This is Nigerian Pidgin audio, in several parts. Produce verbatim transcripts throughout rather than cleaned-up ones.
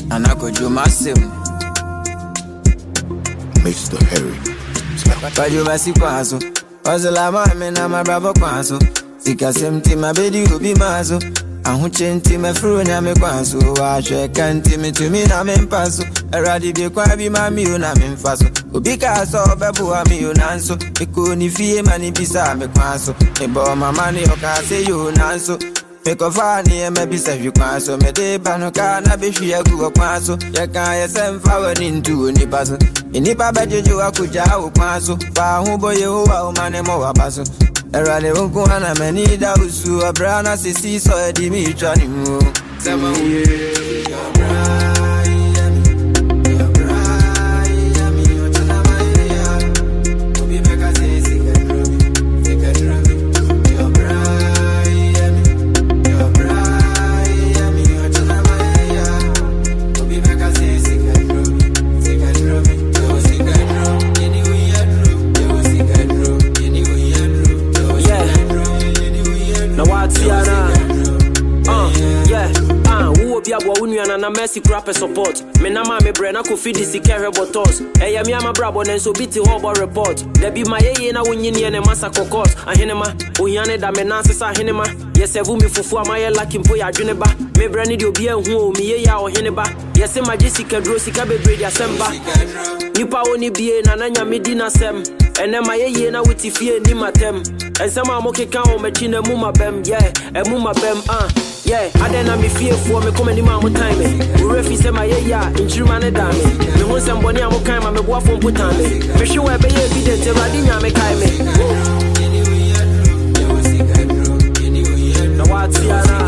and I could do massive. Mister Harry. But you must see Quaso. Was a lama, and I'm a bravo Quaso. Sika semti, my baby will be mazo. And who change my fruit, and I'm a Quaso. I can't tell me to me, I'm in Paso. A radi be quite be my meal, I'm in Faso. Because of Babu, I'm in Nanso. Because if you money beside me, Quaso. Me bought my money, or can't say you Nanso. Make a funny and maybe say you can't so me de banoka na be she a go kwaso ya kan yesem forward into ni paso ini pa beje jo akuja o kwaso fa hu boye ho wa o mane mo wa paso erale wonku ana mani da usu abrana sisi so e di mi twa ni mu sama ye na mercy crap support. Me na ma me brain I could feed this carry bottles. Hey, me am a brabo then so beat the whole report. There be my ye na when you near the massacre cause. I hinema, Oyane da me nances a hinema. Yes, I me fufu my lucky boy a juneba. Me brain idio be who me ya or hineba. Yes, my Jessica Drosika be bread assemba. Nipa oni be na nanya medina sem. And then my ye na with fear ni matem. And some are moke can o machine muma bem, yeah, and muma bem, ah. Yeah, I then me fear for me come any more time. We refi say my yeah, in Chirmane dame. Me want somebody I'm kind of me go from put on me. Me sure I be evident to Radina me kai me. Now what's Yana?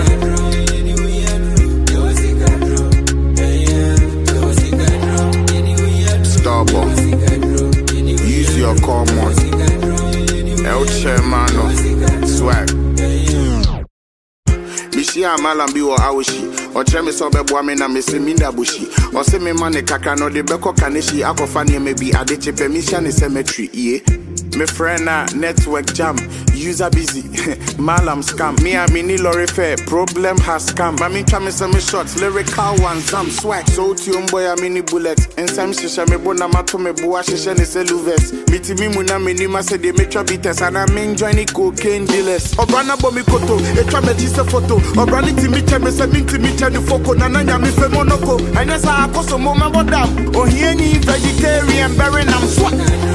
Starbucks. Use your common. El Chairmano. Swag. Mishi amalambi wa awishi Ochemi sobe bwame na misi minda bushi Ose me mane kaka no de beko kaneshi Ako fanye maybe adeche permission ni cemetery yeah. Me friend na network jam User busy Malam scam Me a mini lorry fair Problem has scam Mami chame some shots Lyrical one Zam swag So tune boy a mini bullet Ensam shisha me bona mato me bua shisha ni seluves Miti mi muna mini mase de metra bites And I mean joining cocaine dealers Obrana bomi koto Etra me jise photo Obrani timi cheme se minti mi cheni foko Nananya mi fe monoko Ainesa akoso moma bodam Ohieni vegetarian berry nam swag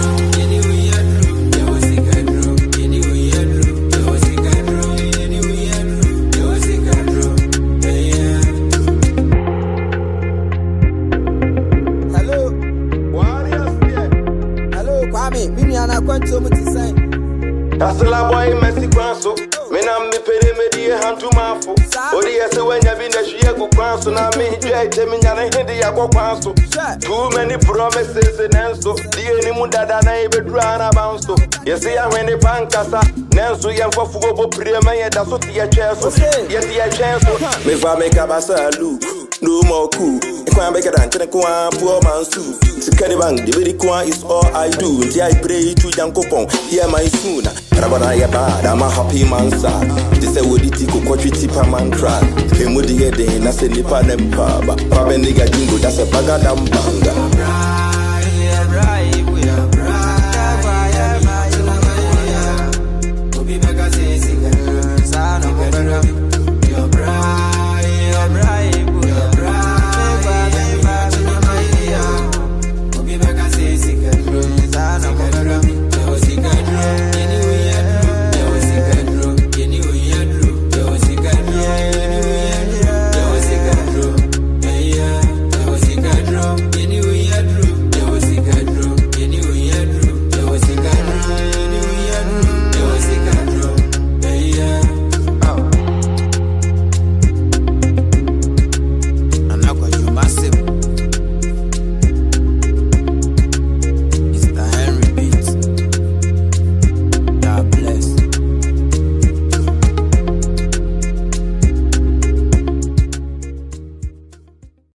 That's the boy Messi Quanso. When I'm the pede media hand to my foot. Or yes, when you've been a Chiago Quanso, now me, I tell me, I hit the Yago Quanso. Too many promises and answer. The animal that I never drown about. Yes, I went the pancasa. Nanso, young for football, Priamaya, that's what the chance. Yes, the chance. If I make a bassa loop, no more cool. If I make a dance, I can't poor man's too. Caribang, the very quan is all I do. Until I pray to Yankopon, hear my sooner. Rabana bad, I'm a happy man, sir. This is what it is, Coquetry Tipper man cry. Came with the head, and I said, Nipa Nempa, but Papa Nigga Jingo, that's a bagadam banga.